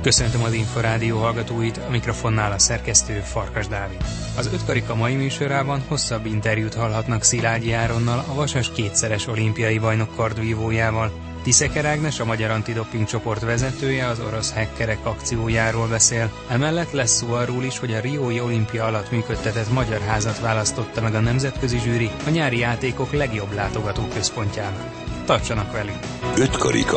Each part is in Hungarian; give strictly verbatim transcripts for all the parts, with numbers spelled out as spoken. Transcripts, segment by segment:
Köszöntöm az Inforádió hallgatóit, a mikrofonnál a szerkesztő Farkas Dávid. Az Öt Karika mai műsorában hosszabb interjút hallhatnak Szilágyi Áronnal, a vasas kétszeres olimpiai bajnok kardvívójával. Tiszeker Ágnes, a Magyar Antidoping csoport vezetője, az orosz hekkerek akciójáról beszél. Emellett lesz szó arról is, hogy a riói olimpia alatt működtetett Magyar Házat választotta meg a nemzetközi zsűri a nyári játékok legjobb látogatóközpontjának. Tartsanak velünk! Öt Karika.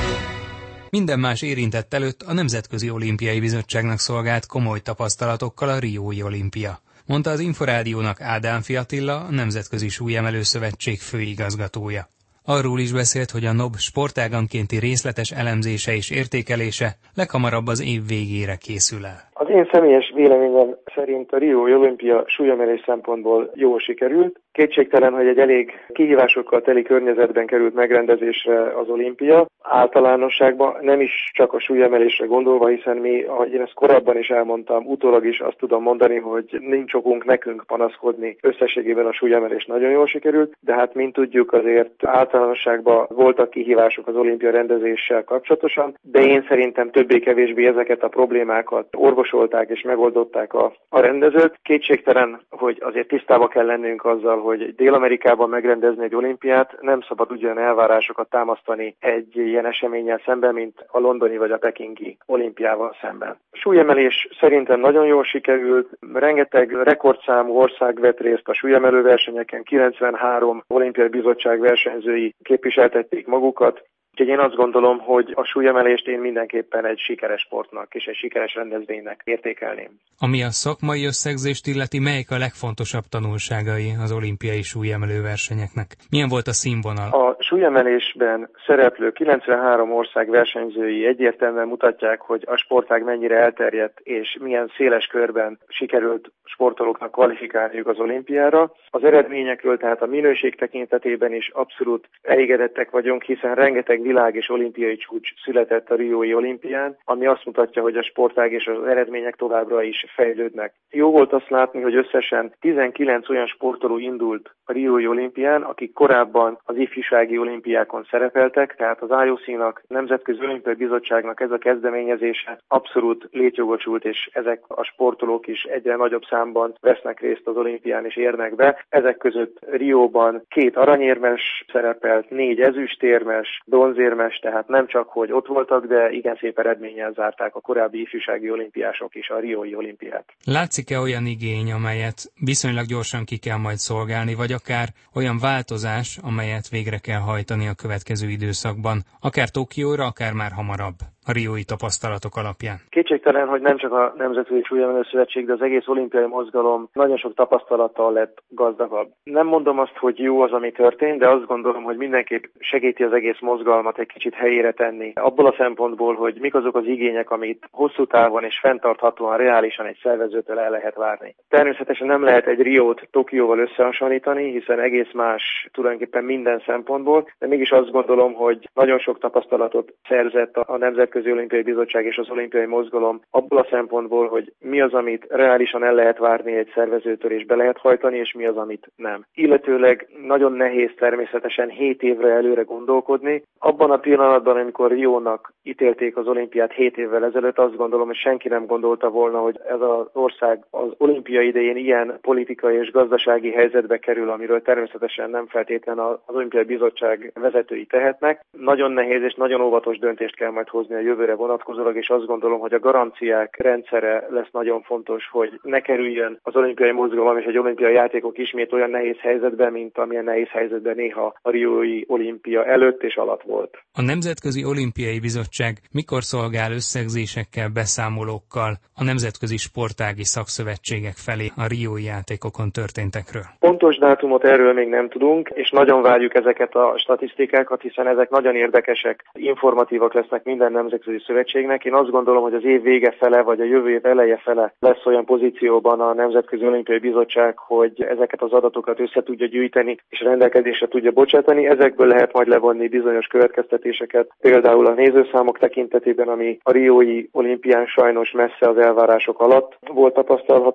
Minden más érintett előtt a Nemzetközi Olimpiai Bizottságnak szolgált komoly tapasztalatokkal a riói olimpia, mondta az Inforádiónak Ádám Attila, a Nemzetközi Súlyemelő Szövetség főigazgatója. Arról is beszélt, hogy a en o bé sportágankénti részletes elemzése és értékelése leghamarabb az év végére készül el. Az én személyes véleményem szerint a riói olimpia súlyemelés szempontból jól sikerült. Kétségtelen, hogy egy elég kihívásokkal teli környezetben került megrendezésre az olimpia. Általánosságban nem is csak a súlyemelésre gondolva, hiszen mi, ahogy én ezt korábban is elmondtam, utólag is azt tudom mondani, hogy nincs okunk nekünk panaszkodni. Összességében a súlyemelés nagyon jól sikerült, de hát mint tudjuk, azért általánosságban voltak kihívások az olimpia rendezéssel kapcsolatosan, de én szerintem többé-kevésbé ezeket a problémákat orvosolták és megoldották a, a rendezők. Kétségtelen, hogy azért tisztába kell lennünk azzal, hogy Dél-Amerikában megrendezni egy olimpiát, nem szabad ugyan elvárásokat támasztani egy ilyen eseménnyel szemben, mint a londoni vagy a pekingi olimpiával szemben. A súlyemelés szerintem nagyon jól sikerült, rengeteg rekordszámú ország vett részt a súlyemelő versenyeken, kilencvenhárom olimpiai bizottság versenyzői képviseltették magukat. Úgyhogy én azt gondolom, hogy a súlyemelést én mindenképpen egy sikeres sportnak és egy sikeres rendezvénynek értékelném. Ami a szakmai összegzést illeti, melyik a legfontosabb tanulságai az olimpiai súlyemelő versenyeknek? Milyen volt a színvonal? A súlyemelésben szereplő kilencvenhárom ország versenyzői egyértelműen mutatják, hogy a sportág mennyire elterjedt és milyen széles körben sikerült sportolóknak kvalifikálniuk az olimpiára. Az eredményekről, tehát a minőség tekintetében is abszolút elégedettek vagyunk, hiszen rengeteg világ és olimpiai csúcs született a riói olimpián, ami azt mutatja, hogy a sportág és az eredmények továbbra is fejlődnek. Jó volt azt látni, hogy összesen tizenkilenc olyan sportoló indult a riói olimpián, akik korábban az ifjúsági olimpiákon szerepeltek, tehát az i o cé-nak, Nemzetközi Olimpiai Bizottságnak ez a kezdeményezése abszolút létjogosult, és ezek a sportolók is egyre nagyobb számban vesznek részt az olimpián és érnek be. Ezek között Rióban két aranyérmes szerepelt, négy ezüstérmes, bronzérmes, tehát nem csak, hogy ott voltak, de igen szép eredménnyel zárták a korábbi ifjúsági olimpiások is a riói olimpiát. Látszik-e olyan igény, amelyet viszonylag gyorsan ki kell majd szolgálni, vagy akár olyan változás, amelyet végre kell hajtani a következő időszakban, akár Tokióra, akár már hamarabb a riói tapasztalatok alapján? Kétségtelen, hogy nem csak a Nemzetközi Súlyemelő Szövetség, de az egész olimpiai mozgalom nagyon sok tapasztalattal lett gazdagabb. Nem mondom azt, hogy jó az, ami történt, de azt gondolom, hogy mindenképp segíti az egész mozgalmat egy kicsit helyére tenni. Abból a szempontból, hogy mik azok az igények, amit hosszú távon és fenntarthatóan, reálisan egy szervezőtől el lehet várni. Természetesen nem lehet egy Riót Tokióval összehasonlítani, hiszen egész más tulajdonképpen minden szempontból, de mégis azt gondolom, hogy nagyon sok tapasztalatot szerzett a Nemzetközi Olimpiai Bizottság és az olimpiai mozgalom abból a szempontból, hogy mi az, amit reálisan el lehet várni egy szervezőtől és be lehet hajtani, és mi az, amit nem. Illetőleg nagyon nehéz természetesen hét évre előre gondolkodni. Abban a pillanatban, amikor Riónak ítélték az olimpiát hét évvel ezelőtt, azt gondolom, hogy senki nem gondolta volna, hogy ez az ország az olimpia idején ilyen politikai és gazdasági helyzetbe kerül, amiről természetesen nem feltétlenül az olimpiai bizottság vezetői tehetnek. Nagyon nehéz és nagyon óvatos döntést kell majd hozni a jövőre vonatkozólag, és azt gondolom, hogy a garanciák rendszere lesz nagyon fontos, hogy ne kerüljön az olimpiai mozgalom és egy olimpiai játékok ismét olyan nehéz helyzetben, mint amilyen nehéz helyzetben néha a riói olimpia előtt és alatt volt. A Nemzetközi Olimpiai Bizottság mikor szolgál összegzésekkel, beszámolókkal a nemzetközi sportági szakszövetségek felé a riói játékokon történtekről? Pontos dátumot erről még nem tudunk, és nagyon várjuk ezeket a statisztikákat, hiszen ezek nagyon érdekesek, informatívak lesznek minden nemzetközi szövetségnek. Én azt gondolom, hogy az év vége fele, vagy a jövő év eleje fele lesz olyan pozícióban a Nemzetközi Olimpiai Bizottság, hogy ezeket az adatokat össze tudja gyűjteni, és rendelkezésre tudja bocsátani. Ezekből lehet majd levonni bizonyos következtetéseket, például a nézőszámok tekintetében, ami a riói olimpián sajnos messze az elvárások alatt volt tapasztalható.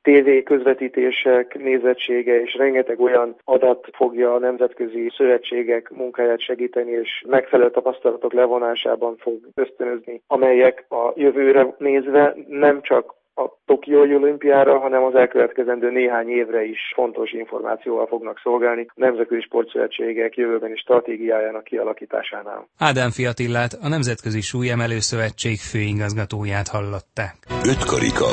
tévé közvetítések nézettsége és rengeteg olyan adat fogja a nemzetközi szövetségek munkáját segíteni, és megfelelő tapasztalatok levonásában fog ösztönözni, amelyek a jövőre nézve nem csak a Tokiói olimpiára, hanem az elkövetkezendő néhány évre is fontos információval fognak szolgálni a nemzetközi sportszövetségek jövőbeni stratégiájának kialakításánál. Ádám Fiatillát, a Nemzetközi Súlyemelő Szövetség főigazgatóját hallották. Öt karika.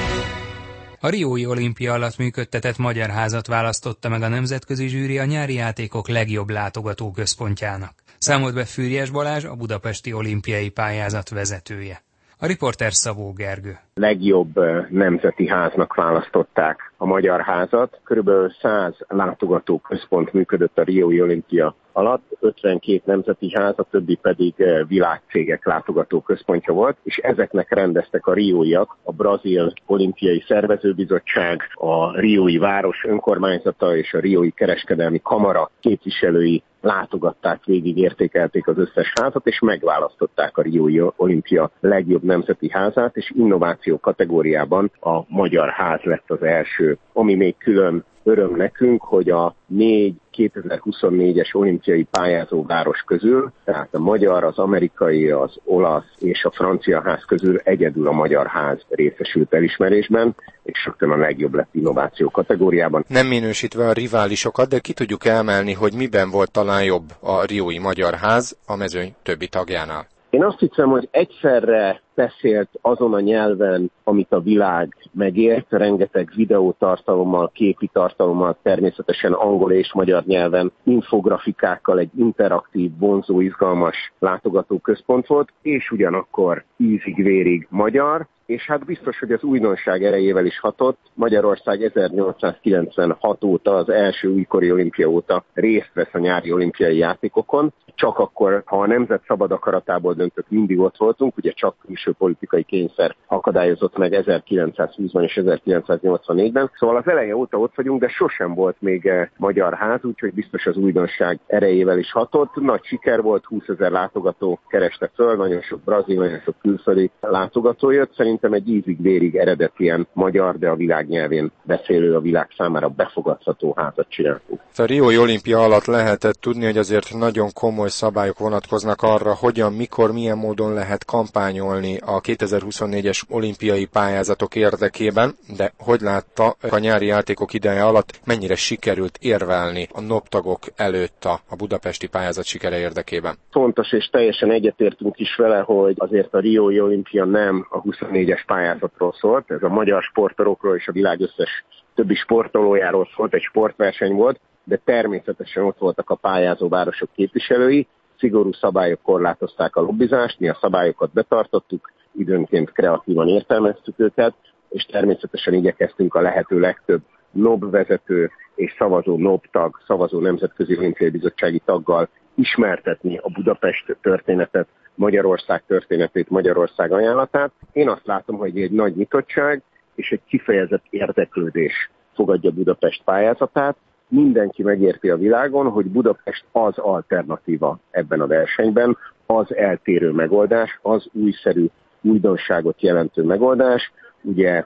A riói olimpia alatt működtetett Magyar Házat választotta meg a nemzetközi zsűri a nyári játékok legjobb látogató központjának. Számolt be Füriyes Balázs, a budapesti olimpiai pályázat vezetője. A riporter Szabó Gergő. Legjobb nemzeti háznak választották a Magyar Házat. Körülbelül száz látogatóközpont működött a riói olimpia alatt, ötvenkét nemzeti ház, a többi pedig világcégek látogatóközpontja volt, és ezeknek rendeztek a rióiak, a Brazil Olimpiai Szervezőbizottság, a riói város önkormányzata és a riói kereskedelmi kamara képviselői látogatták, végig értékelték az összes házat, és megválasztották a riói olimpia legjobb nemzeti házát, és innováció kategóriában a Magyar Ház lett az első. Ami még külön öröm nekünk, hogy a négy kétezer-huszonnégyes olimpiai pályázó város közül, tehát a magyar, az amerikai, az olasz és a francia ház közül egyedül a Magyar Ház részesült elismerésben, és rögtön a legjobb lett innováció kategóriában. Nem minősítve a riválisokat, de ki tudjuk emelni, hogy miben volt talán jobb a riói Magyar Ház a mezőny többi tagjánál. Én azt hiszem, hogy egyszerre beszélt azon a nyelven, amit a világ megért, rengeteg videótartalommal, képi tartalommal, természetesen angol és magyar nyelven, infografikákkal egy interaktív, vonzó, izgalmas látogatóközpont volt, és ugyanakkor ízig-vérig magyar, és hát biztos, hogy az újdonság erejével is hatott. Magyarország ezernyolcszázkilencvenhat óta, az első újkori olimpia óta részt vesz a nyári olimpiai játékokon. Csak akkor, ha a nemzet szabad akaratából döntött, mindig ott voltunk, ugye csak külső politikai kényszer akadályozott meg ezerkilencszázhúszban és ezerkilencszáznyolcvannégyben. Szóval az eleje óta ott vagyunk, de sosem volt még Magyar Ház, úgyhogy biztos az újdonság erejével is hatott. Nagy siker volt, húszezer látogató kereste föl, nagyon sok brazil, nagyon sok külföldi látogató jött. Szerintem egy ízig-vérig eredetien magyar, de a világ nyelvén beszélő, a világ számára befogadható házat csináltunk. A riói olimpia alatt lehetett tudni, hogy azért nagyon komoly szabályok vonatkoznak arra, hogyan, mikor, milyen módon lehet kampányolni a kétezer-huszonnégyes olimpiai pályázatok érdekében, de hogy látta a nyári játékok ideje alatt, mennyire sikerült érvelni a noptagok előtt a, a budapesti pályázat sikere érdekében? Fontos, és teljesen egyetértünk is vele, hogy azért a riói olimpia nem a huszonnégyes pályázatról szólt, ez a magyar sportolókról és a világ összes többi sportolójáról szólt, egy sportverseny volt, de természetesen ott voltak a pályázó városok képviselői, szigorú szabályok korlátozták a lobbizást, mi a szabályokat betartottuk, időnként kreatívan értelmeztük őket, és természetesen igyekeztünk a lehető legtöbb en o bé vezető és szavazó en o bé tag, szavazó Nemzetközi Olimpiai Bizottsági taggal ismertetni a Budapest történetet, Magyarország történetét, Magyarország ajánlatát. Én azt látom, hogy egy nagy nyitottság és egy kifejezett érdeklődés fogadja Budapest pályázatát. Mindenki megérti a világon, hogy Budapest az alternatíva ebben a versenyben, az eltérő megoldás, az újszerű újdonságot jelentő megoldás. Ugye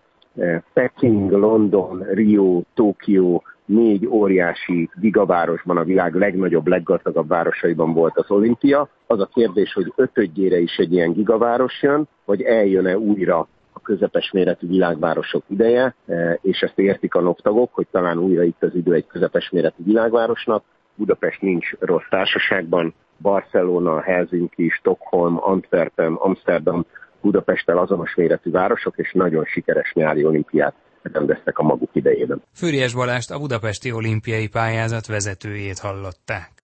Peking, London, Rio, Tokió, négy óriási gigavárosban, a világ legnagyobb, leggazdagabb városaiban volt az olimpia. Az a kérdés, hogy ötödjére is egy ilyen gigaváros jön, vagy eljön-e újra a közepes méretű világvárosok ideje, és ezt értik a noptagok, hogy talán újra itt az idő egy közepes méretű világvárosnak. Budapest nincs rossz társaságban, Barcelona, Helsinki, Stockholm, Antwerpen, Amsterdam, Budapesttel azonos méretű városok, és nagyon sikeres nyári olimpiát rendeztek a maguk idejében. Füriyes Balást, a budapesti olimpiai pályázat vezetőjét hallották.